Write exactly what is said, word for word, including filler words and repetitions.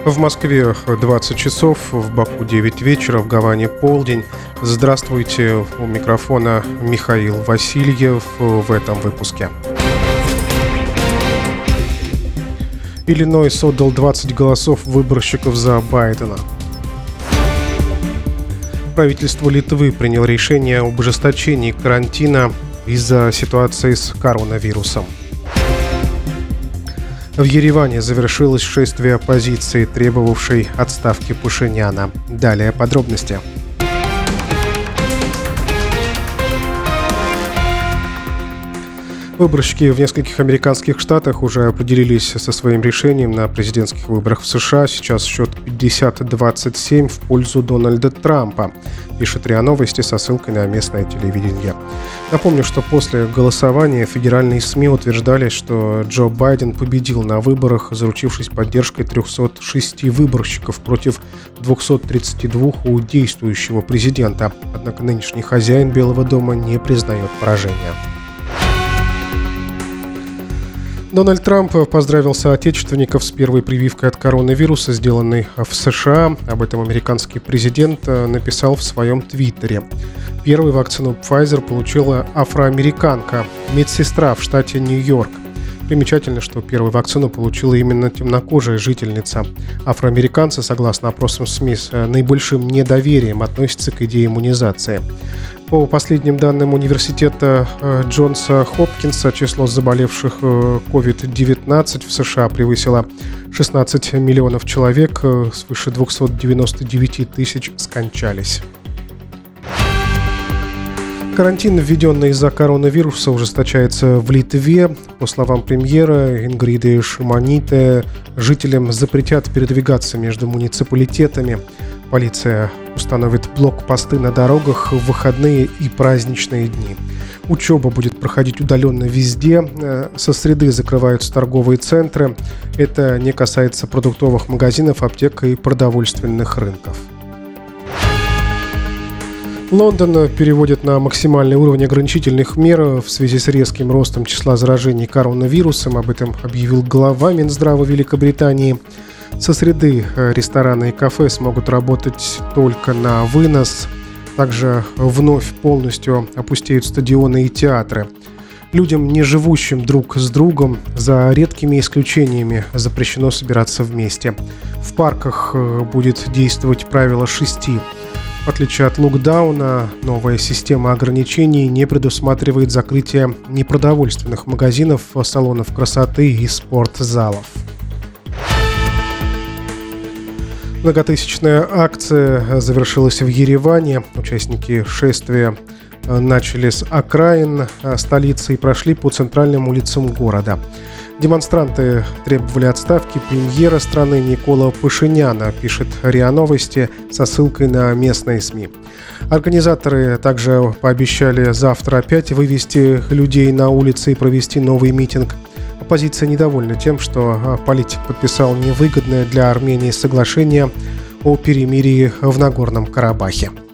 В Москве двадцать часов, в Баку девять вечера, в Гаване полдень. Здравствуйте, у микрофона Михаил Васильев в этом выпуске. Иллинойс отдал двадцать голосов выборщиков за Байдена. Правительство Литвы приняло решение об ужесточении карантина из-за ситуации с коронавирусом. В Ереване завершилось шествие оппозиции, требовавшей отставки Пашиняна. Далее подробности. Выборщики в нескольких американских штатах уже определились со своим решением на президентских выборах в США. Сейчас счет пятьдесят двадцать семь в пользу Дональда Трампа, пишет РИА Новости со ссылкой на местное телевидение. Напомню, что после голосования федеральные СМИ утверждали, что Джо Байден победил на выборах, заручившись поддержкой трехсот шести выборщиков против двухсот тридцати двух у действующего президента. Однако нынешний хозяин Белого дома не признает поражения. Дональд Трамп поздравил соотечественников с первой прививкой от коронавируса, сделанной в США. Об этом американский президент написал в своем твиттере. Первую вакцину Pfizer получила афроамериканка, медсестра в штате Нью-Йорк. Примечательно, что первую вакцину получила именно темнокожая жительница. Афроамериканцы, согласно опросам СМИ, с наибольшим недоверием относятся к идее иммунизации. По последним данным университета Джонса Хопкинса, число заболевших ковид девятнадцать в США превысило шестнадцать миллионов человек, свыше двести девяносто девять тысяч скончались. Карантин, введенный из-за коронавируса, ужесточается в Литве. По словам премьера Ингриды Шимоните, жителям запретят передвигаться между муниципалитетами. Полиция установит блокпосты на дорогах в выходные и праздничные дни. Учеба будет проходить удаленно везде. Со среды закрываются торговые центры. Это не касается продуктовых магазинов, аптек и продовольственных рынков. Лондон переводит на максимальный уровень ограничительных мер в связи с резким ростом числа заражений коронавирусом. Об этом объявил глава Минздрава Великобритании. Со среды рестораны и кафе смогут работать только на вынос. Также вновь полностью опустеют стадионы и театры. Людям, не живущим друг с другом, за редкими исключениями запрещено собираться вместе. В парках будет действовать правило шести. В отличие от локдауна, новая система ограничений не предусматривает закрытие непродовольственных магазинов, салонов красоты и спортзалов. Многотысячная акция завершилась в Ереване. Участники шествия начали с окраин столицы и прошли по центральным улицам города. Демонстранты требовали отставки премьера страны Никола Пашиняна, пишет РИА Новости со ссылкой на местные СМИ. Организаторы также пообещали завтра опять вывести людей на улицы и провести новый митинг. Оппозиция недовольна тем, что политик подписал невыгодное для Армении соглашение о перемирии в Нагорном Карабахе.